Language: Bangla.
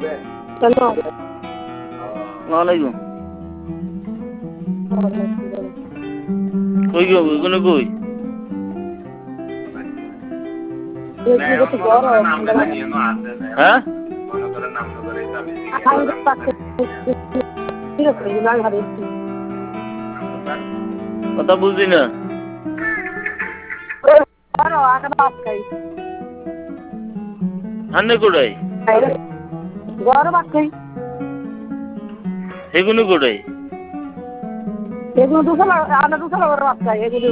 ওয়ালাইকুম কই গো ওখানে কই হ্যাঁ কথা বুঝলি না হান্নে কোটাই এগুলো কোটাই এগুলো দুশো আনা দুশো বাচ্চা এগুলো